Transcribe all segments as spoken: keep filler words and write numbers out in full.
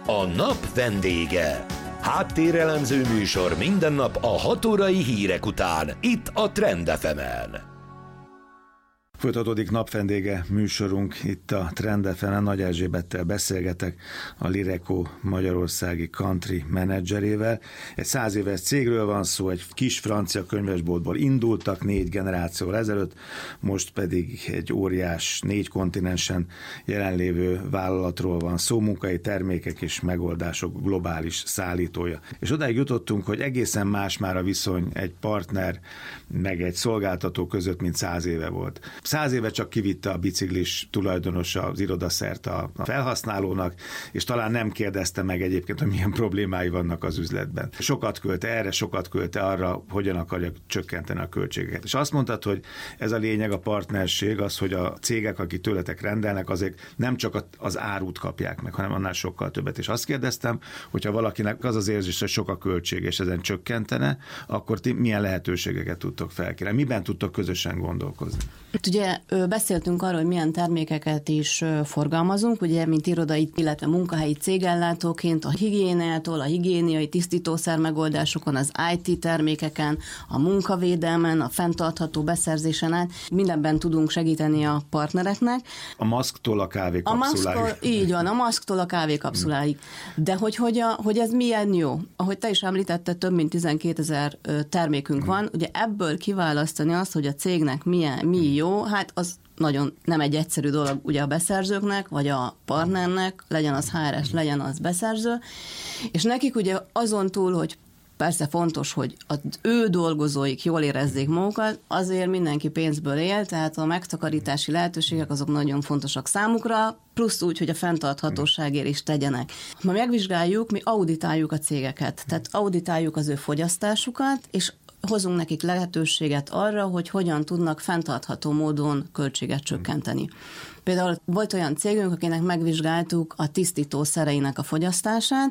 A nap vendége. Háttérelemző műsor minden nap a hat órai hírek után, itt a Trend ef emen. Folytatódik napvendége műsorunk itt a Trend ef emen. Nagy Erzsébettel beszélgetek, a Lireco magyarországi country menedzserével. Egy száz éves cégről van szó, egy kis francia könyvesboltból indultak négy generációval ezelőtt, most pedig egy óriás, négy kontinensen jelenlévő vállalatról van szó, munkai termékek és megoldások globális szállítója. És odáig jutottunk, hogy egészen más már a viszony egy partner meg egy szolgáltató között, mint száz éve volt. Száz éve csak kivitte a biciklis tulajdonos az irodaszert a felhasználónak, és talán nem kérdezte meg egyébként, hogy milyen problémái vannak az üzletben. Sokat költe erre, sokat költe arra, hogyan akarja csökkenteni a költségeket. És azt mondtad, hogy ez a lényeg, a partnerség, az, hogy a cégek, akik tőletek rendelnek, azért nem csak az árut kapják meg, hanem annál sokkal többet. És azt kérdeztem, hogyha valakinek az az érzés, hogy sok a költség, és ezen csökkentene, akkor ti milyen lehetőségeket tudtok felkérni? Miben tudtok közösen gondolkozni? Ugye beszéltünk arról, hogy milyen termékeket is forgalmazunk, ugye, mint irodai, illetve munkahelyi cégellátóként a higiéniától, a higiéniai tisztítószer megoldásokon, az i té termékeken, a munkavédelmen, a fenntartható beszerzésen át, mindenben tudunk segíteni a partnereknek. A maszktól a kávékapszuláig. A maszktól, így van, a maszktól a kávékapszuláig. De hogy, hogy, a, hogy ez milyen jó? Ahogy te is említetted, több mint tizenkétezer termékünk hmm. van, ugye ebből kiválasztani azt, hogy a cégnek milyen, mi jó, hát az nagyon nem egy egyszerű dolog ugye a beszerzőknek, vagy a partnernek, legyen az há er es, legyen az beszerző, és nekik ugye azon túl, hogy persze fontos, hogy az ő dolgozóik jól érezzék magukat, azért mindenki pénzből él, tehát a megtakarítási lehetőségek azok nagyon fontosak számukra, plusz úgy, hogy a fenntarthatóságért is tegyenek. Ha megvizsgáljuk, mi auditáljuk a cégeket, tehát auditáljuk az ő fogyasztásukat, és hozunk nekik lehetőséget arra, hogy hogyan tudnak fenntartható módon költséget csökkenteni. Például volt olyan cégünk, akinek megvizsgáltuk a tisztítószereinek a fogyasztását,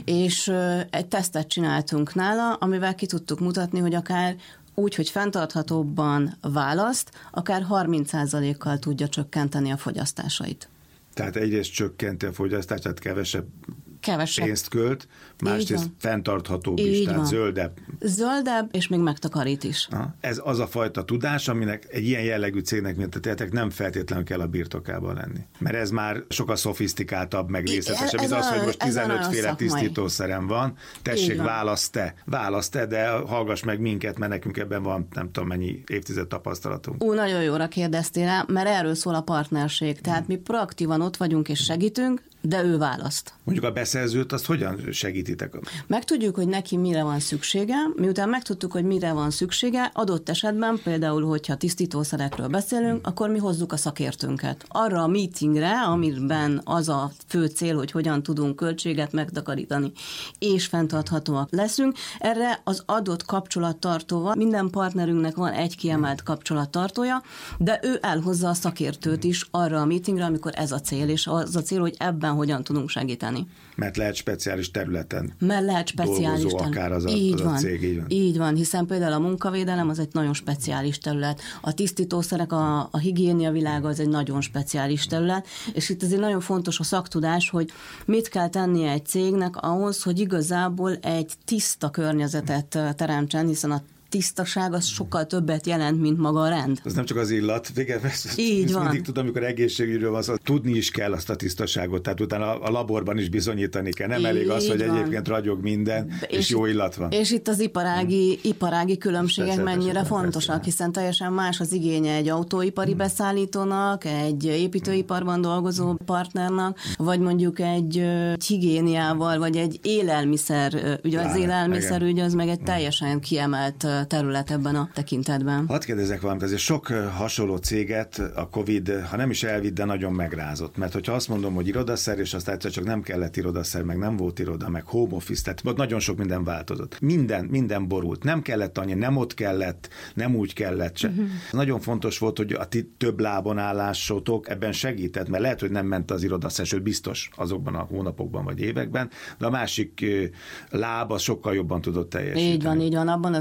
és egy tesztet csináltunk nála, amivel ki tudtuk mutatni, hogy akár úgy, hogy fenntarthatóbban választ, akár harminc százalékkal tudja csökkenteni a fogyasztásait. Tehát egyrészt csökkenti a fogyasztást, tehát kevesebb Kevesebb. pénzt költ, másrészt fenntarthatóbb is, Így tehát van. zöldebb. Zöldebb, és még megtakarít is. Ha, ez az a fajta tudás, aminek egy ilyen jellegű cégnek, mint a tehetek, nem feltétlenül kell a birtokában lenni. Mert ez már sokkal szofisztikáltabb, meg részletesebb. Ez, ez az, hogy most tizenöt féle tisztítószerem van, tessék, választ te. Választ te, de hallgass meg minket, mert nekünk ebben van nem tudom mennyi évtized tapasztalatunk. Ú, nagyon jóra kérdeztél rá, mert erről szól a partnerség. Tehát mi proaktívan ott vagyunk és segítünk, de ő választ. Mondjuk a beszerzőt, azt hogyan segítitek? Megtudjuk, hogy neki mire van szüksége, miután megtudtuk, hogy mire van szüksége, adott esetben például, hogyha tisztítószerekről beszélünk, akkor mi hozzuk a szakértőnket. Arra a meetingre, amiben az a fő cél, hogy hogyan tudunk költséget megtakarítani, és fenntarthatóak leszünk, erre az adott kapcsolattartóval, minden partnerünknek van egy kiemelt kapcsolattartója, de ő elhozza a szakértőt is arra a meetingre, amikor ez a cél, és az a cél, hogy ebben hogyan tudunk segíteni. Mert lehet speciális területen Mert lehet speciális dolgozó akár az a, így az van, a cég. Így van. Így van, hiszen például a munkavédelem az egy nagyon speciális terület. A tisztítószerek, a, a higiénia világa az egy nagyon speciális terület, és itt azért nagyon fontos a szaktudás, hogy mit kell tennie egy cégnek ahhoz, hogy igazából egy tiszta környezetet teremtsen, hiszen a tisztaság az sokkal többet jelent, mint maga a rend. Ez nem csak az illat, végül így van. Mindig tudom, amikor egészségügyről van szó, tudni is kell azt a tisztaságot, tehát utána a laborban is bizonyítani kell. Nem így elég az, hogy van. Egyébként ragyog minden, és, és jó illat van. És itt az iparági, hmm. iparági különbségek persze, mennyire persze, fontosak, persze. Hiszen teljesen más az igénye egy autóipari hmm. beszállítónak, egy építőiparban dolgozó partnernak, vagy mondjuk egy, egy higiéniával, vagy egy élelmiszer, ugye az élelmiszerügy az meg egy teljesen kiemelt terület ebben a tekintetben. Hadd kérdezek valamit, azért sok hasonló céget a Covid, ha nem is elvitt, de nagyon megrázott. Mert hogyha azt mondom, hogy irodaszer, és aztán egyszer csak nem kellett irodaszer, meg nem volt iroda, meg home office, tehát ott nagyon sok minden változott. Minden, minden borult. Nem kellett annyi, nem ott kellett, nem úgy kellett se. Uh-huh. Nagyon fontos volt, hogy a ti több lábon állásotok ebben segített, mert lehet, hogy nem ment az irodaszer, sőt biztos azokban a hónapokban vagy években, de a másik láb az sokkal jobban tudott teljesíteni. Így van, így van. Abban az időszakban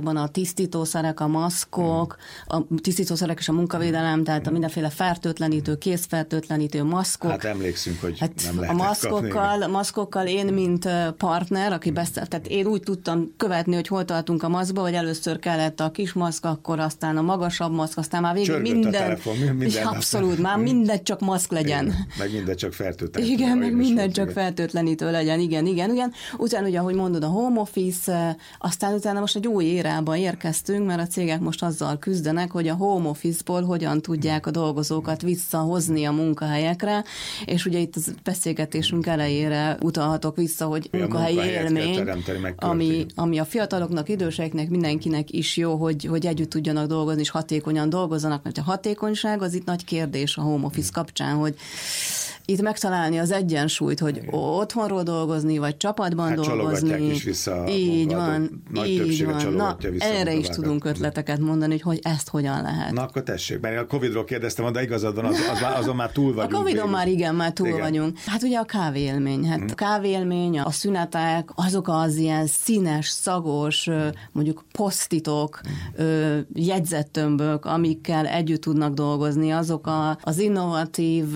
irodákban a tisztítószerek, a maszkok, a tisztítószerek és a munkavédelem, tehát a mindenféle fertőtlenítő, kézfertőtlenítő maszkok. Hát emlékszünk, hogy hát nem a maszkokkal, kapni. maszkokkal én, mint partner, aki beszélt, tehát én úgy tudtam követni, hogy hol tartunk a maszkba, hogy először kellett a kis maszk, akkor aztán a magasabb maszk, aztán már végig Csörgött minden. A telefon, minden abszolút, már minden csak maszk legyen. Igen, meg minden csak fertőtlenítő. Igen, meg minden csak fertőtlenítő legyen, igen, igen, igen. Utána ugye, ahogy mondod, a home office, aztán utána most egy új érába érkeztünk, mert a cégek most azzal küzdenek, hogy a home office-ból hogyan tudják a dolgozókat visszahozni a munkahelyekre, és ugye itt az beszélgetésünk elejére utalhatok vissza, hogy munkahelyi élmény, ami, ami a fiataloknak, időseknek, mindenkinek is jó, hogy, hogy együtt tudjanak dolgozni, és hatékonyan dolgozzanak, mert a hatékonyság az itt nagy kérdés a home office kapcsán, hogy itt megtalálni az egyensúlyt, hogy igen. otthonról dolgozni, vagy csapatban hát dolgozni. Is vissza így van, nagy így van. Na, vissza erre is tudunk ötleteket mondani, hogy, hogy ezt hogyan lehet. Na akkor tessék, mert a Covidról kérdeztem, de igazad van, az, az, azon már túl vagyunk. A Covidon végül. Már igen, már túl igen. vagyunk. Hát ugye a kávéélmény. Hát hmm. a kávéélmény, a szünetek, azok az ilyen színes, szagos, mondjuk posztitok, hmm. jegyzettömbök, amikkel együtt tudnak dolgozni, azok a, az innovatív,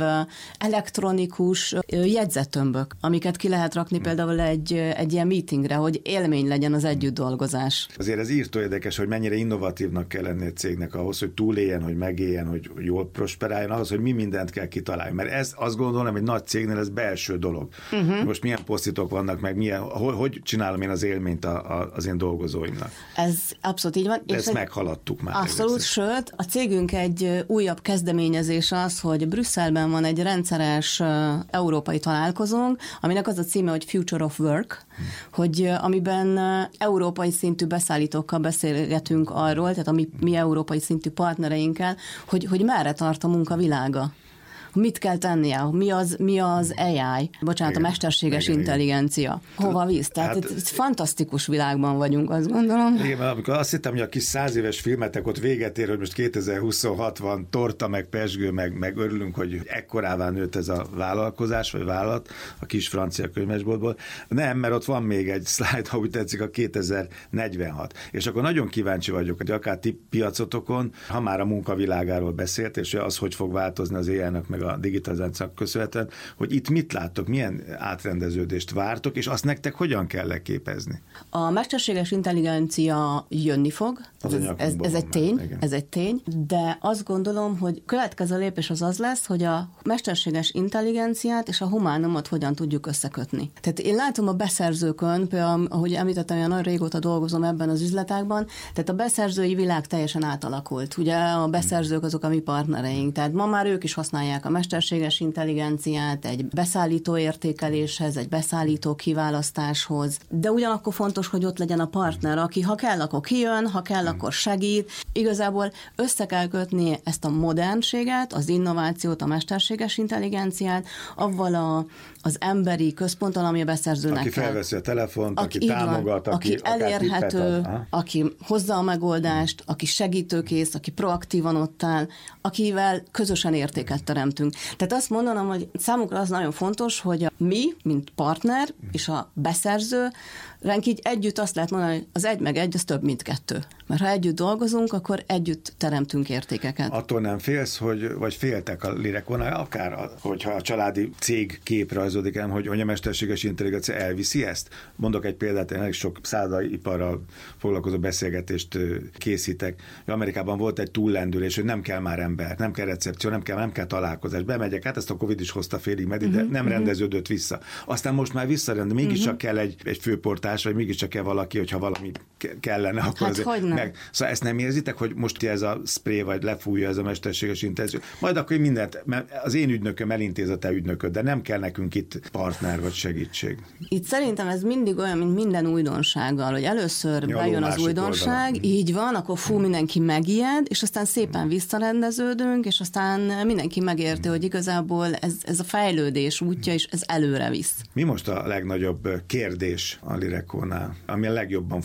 elektronikus jegyzettömbök, amiket ki lehet rakni hmm. például egy, egy ilyen meetingre, hogy élmény legyen az együtt dolgozás. Azért ez írtó érdekes, hogy mennyire innovatívnak kell lenni egy cégnek ahhoz, hogy túléljen, hogy megéljen, hogy jól prosperáljon, ahhoz, hogy mi mindent kell kitalálni. Mert ez azt gondolom, egy nagy cégnél ez belső dolog. Uh-huh. Most milyen posztitok vannak, meg milyen, hogy, hogy csinálom én az élményt a, a, az én dolgozóimnak. Ez abszolút így van. De ezt egy, meghaladtuk már. Abszolút, sőt, a cégünk egy újabb kezdeményezés az, hogy Brüsszelben van egy rendszeres uh, európai találkozónk, aminek az a címe, hogy Future of Work, hmm. hogy uh, amiben uh, európai szintű beszállítókkal beszélgetünk arról, tehát a mi, mi európai szintű partnereinkkel, hogy, hogy merre tart a munka világa. Mit kell tennie? Mi az, mi az á i? Bocsánat, igen, a mesterséges igen, intelligencia. Igen. Hova visz? Tehát hát, egy fantasztikus világban vagyunk, azt gondolom. Igen, amikor azt hittem, hogy a kis száz éves filmetek ott véget ér, hogy most kétezer-huszonhat van, torta, meg pezsgő, meg, meg örülünk, hogy ekkorává nőtt ez a vállalkozás, vagy vállalat a kis francia könyvesboltból. Nem, mert ott van még egy szlájd, ha úgy tetszik, a kétezer-negyvenhat. És akkor nagyon kíváncsi vagyok, hogy akár ti piacotokon, ha már a munkavilágáról beszélt, és az, hogy fog változni az á i-nak, meg a digitalizációnak köszönhetően, hogy itt mit láttok, milyen átrendeződést vártok, és azt nektek hogyan kell leképezni? A mesterséges intelligencia jönni fog, ez, ez, ez egy tény, igen. ez egy tény, de azt gondolom, hogy következő lépés az az lesz, hogy a mesterséges intelligenciát és a humánumot hogyan tudjuk összekötni. Tehát én látom a beszerzőkön, például, ahogy említettem, olyan nagyon régóta dolgozom ebben az üzletágban, tehát a beszerzői világ teljesen átalakult. Ugye a beszerzők azok a mi partnereink, tehát ma már ők is használják a mesterséges intelligenciát egy beszállító értékeléshez, egy beszállító kiválasztáshoz, de ugyanakkor fontos, hogy ott legyen a partner, aki ha kell, akkor kijön, ha kell, akkor segít. Igazából össze kell kötni ezt a modernséget, az innovációt, a mesterséges intelligenciát, avval a, az emberi központtal, ami a beszerzőnek aki kell. felveszi a telefont, aki, aki támogat, van, aki, aki elérhető, aki hozza a megoldást, aki segítőkész, aki proaktívan ott áll, akivel közösen értéket teremtünk. Tehát azt mondanom, hogy számukra az nagyon fontos, hogy a mi, mint partner, és a beszerző, ránk így együtt azt lehet mondani, hogy az egy meg egy, az több, mint kettő. Mert ha együtt dolgozunk, akkor együtt teremtünk értékeket. Attól nem félsz, hogy, vagy féltek a Lirekonál, akár, hogyha a családi cég kép rajzódik el, hogy, hogy a mesterséges intelligencia elviszi ezt? Mondok egy példát, én elég sok szállodaiparral foglalkozó beszélgetést készítek. Amerikában volt egy túllendülés, hogy nem kell már ember, nem kell recepció, nem kell, nem kell találkozás. Bemegyek, hát ezt a Covid is hozta félig meddig, de uh-huh, nem uh-huh. rendeződött vissza. Aztán most már visszarend, mégiscsak uh-huh. kell egy, egy főportás, vagy mégiscsak kell valaki, hogyha valami kellene, akkor hát azért meg. Szóval ezt nem érzitek, hogy most ez a spray vagy lefújja ez a mesterséges intelligencia. Majd akkor mindent, mert az én ügynököm elintéz a te ügynököd, de nem kell nekünk itt partner vagy segítség. Itt szerintem ez mindig olyan, mint minden újdonsággal, hogy először ja, bejön az újdonság, oldalon. Így van, akkor fú, mindenki megijed, és aztán szépen visszarendeződünk, és aztán mindenki megérti, hogy igazából ez, ez a fejlődés útja, és ez előre visz. Mi most a legnagyobb kérdés a Lirekonál, ami a legjobban foglalkozik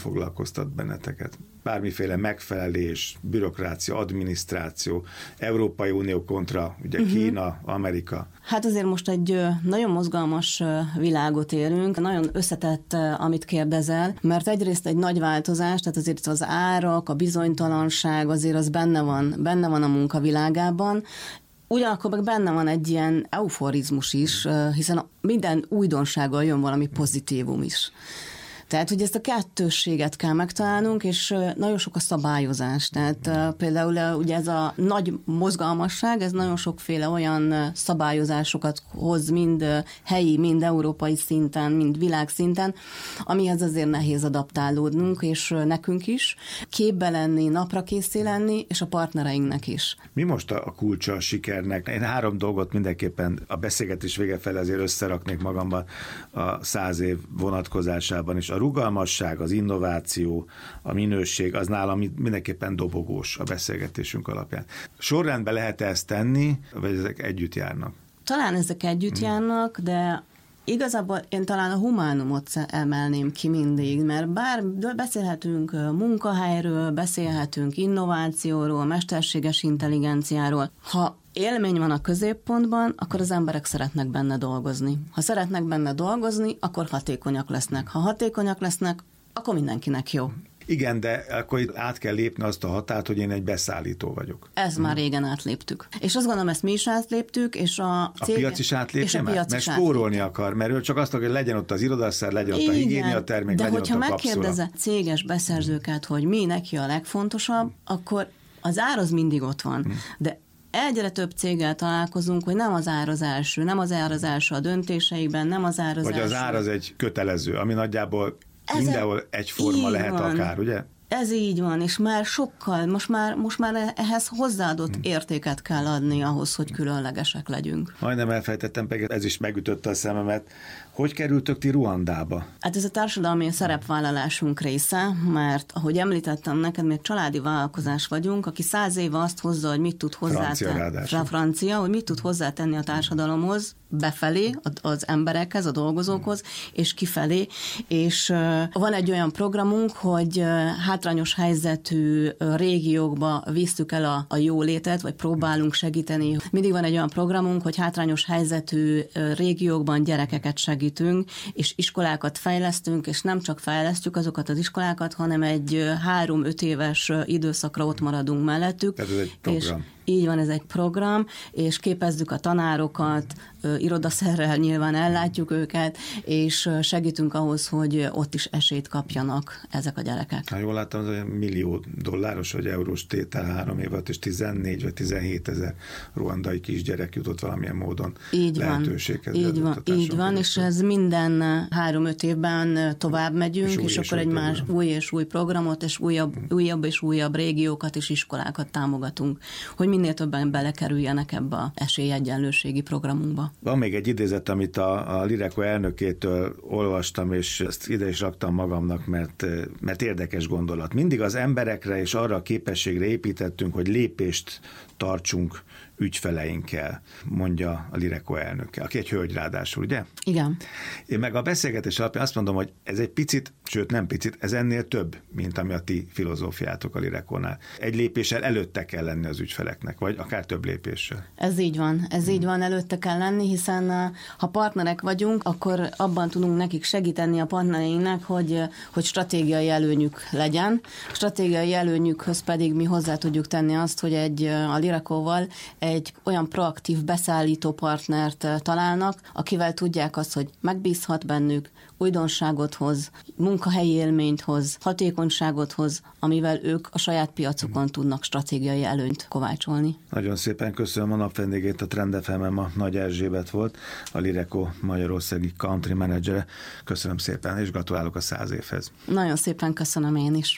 foglalkoztat benneteket? Bármiféle megfelelés, bürokrácia, adminisztráció, Európai Unió kontra ugye uh-huh. Kína, Amerika. Hát azért most egy nagyon mozgalmas világot élünk, nagyon összetett, amit kérdezel, mert egyrészt egy nagy változás, tehát azért az árak, a bizonytalanság azért az benne van, benne van a munkavilágában. Ugyanakkor meg benne van egy ilyen euforizmus is, hiszen minden újdonsággal jön valami pozitívum is. Tehát, hogy ezt a kettősséget kell megtalálnunk, és nagyon sok a szabályozás. Tehát például ugye ez a nagy mozgalmasság, ez nagyon sokféle olyan szabályozásokat hoz, mind helyi, mind európai szinten, mind világszinten, amihez azért nehéz adaptálódnunk, és nekünk is. Képbe lenni, napra készé lenni, és a partnereinknek is. Mi most a kulcsa a sikernek? Én három dolgot mindenképpen a beszélgetés vége felé azért összeraknék magamban a száz év vonatkozásában is. A rugalmasság, az innováció, a minőség, az nálam mindenképpen dobogós a beszélgetésünk alapján. Sorrendbe lehet ezt tenni, vagy ezek együtt járnak? Talán ezek együtt hmm. járnak, de igazából én talán a humánumot emelném ki mindig, mert bár beszélhetünk munkahelyről, beszélhetünk innovációról, mesterséges intelligenciáról, ha élmény van a középpontban, akkor az emberek szeretnek benne dolgozni. Ha szeretnek benne dolgozni, akkor hatékonyak lesznek. Ha hatékonyak lesznek, akkor mindenkinek jó. Igen, de akkor itt át kell lépni azt a határt, hogy én egy beszállító vagyok. Ez hmm. már régen átléptük. És azt gondolom, ezt mi is átléptük, és a cég... A piac is átlépje már? Mert spórolni akar, mert ő csak azt akar, hogy legyen ott az irodaszer, legyen ott a higiéniatermék, legyen ott a kapszula. De hogyha megkérdezed céges beszerzőket, hogy mi neki a legfontosabb, akkor az ár az mindig ott van. Hmm. De egyre több céggel találkozunk, hogy nem az ár az első, nem az ár az első a döntéseikben, nem az ár az Vagy első. Vagy az ár az egy kötelező, ami nagyjából Ezen mindenhol egyforma lehet van. Akár, ugye? Ez így van, és már sokkal, most már, most már ehhez hozzáadott hmm. értéket kell adni ahhoz, hogy különlegesek legyünk. Majdnem elfejtettem, pedig ez is megütötte a szememet. Hogy kerültök ti Ruandába? Hát ez a társadalmi szerepvállalásunk része, mert ahogy említettem neked, még családi vállalkozás vagyunk, aki száz éve azt hozza, hogy mit tud hozzátenni. Francia, hogy mit tud hozzátenni a társadalomhoz, befelé, az emberekhez, a dolgozókhoz, és kifelé. És van egy olyan programunk, hogy hátrányos helyzetű régiókba visszük el a, a jólétet, vagy próbálunk segíteni. Mindig van egy olyan programunk, hogy hátrányos helyzetű régiókban gyerekeket segítünk, és iskolákat fejlesztünk, és nem csak fejlesztjük azokat az iskolákat, hanem egy három-öt éves időszakra ott maradunk mellettük. Ez egy program. És így van, ez egy program, és képezzük a tanárokat, irodaszerrel nyilván ellátjuk őket, és segítünk ahhoz, hogy ott is esélyt kapjanak ezek a gyerekek. Ha jól láttam, az millió dolláros vagy eurós tétel három év alatt, és tizennégy vagy tizenhét ezer ruandai kisgyerek jutott valamilyen módon így lehetőséghez. Így van, így van, és ez minden három-öt évben tovább megyünk, és, és akkor egy más program. új és új programot, és újabb, újabb és újabb régiókat és iskolákat támogatunk, hogy minél többen belekerüljenek ebbe a esélyegyenlőségi programunkba. Van még egy idézet, amit a, a Lireco elnökétől olvastam, és ezt ide is raktam magamnak, mert, mert érdekes gondolat. Mindig az emberekre és arra a képességre építettünk, hogy lépést tartsunk ügyfeleinkkel, mondja a Lireco elnöke, aki egy hölgy ráadásul, ugye? Igen. Én meg a beszélgetés alapján azt mondom, hogy ez egy picit, sőt nem picit, ez ennél több, mint ami a ti filozófiátok a Lireconál. Egy lépéssel előtte kell lenni az ügyfeleknek, vagy akár több lépéssel. Ez így van, ez hmm. így van, előtte kell lenni, hiszen ha partnerek vagyunk, akkor abban tudunk nekik segíteni a partnereinknek, hogy, hogy stratégiai előnyük legyen. Stratégiai előnyükhöz pedig mi hozzá tudjuk tenni azt, hogy egy a Lirecoval egy olyan proaktív beszállító partnert találnak, akivel tudják azt, hogy megbízhat bennük, újdonságot hoz, munkahelyi élményt hoz, hatékonyságot hoz, amivel ők a saját piacukon tudnak stratégiai előnyt kovácsolni. Nagyon szépen köszönöm a napvendégét, a Trend ef em-en ma Nagy Erzsébet volt, a Lireco magyarországi country menedzsere. Köszönöm szépen, és gratulálok a száz évhez. Nagyon szépen köszönöm én is.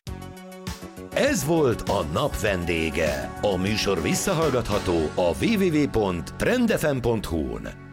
Ez volt a nap vendége. A műsor visszahallgatható a double-u double-u double-u pont trend f m pont h u-n.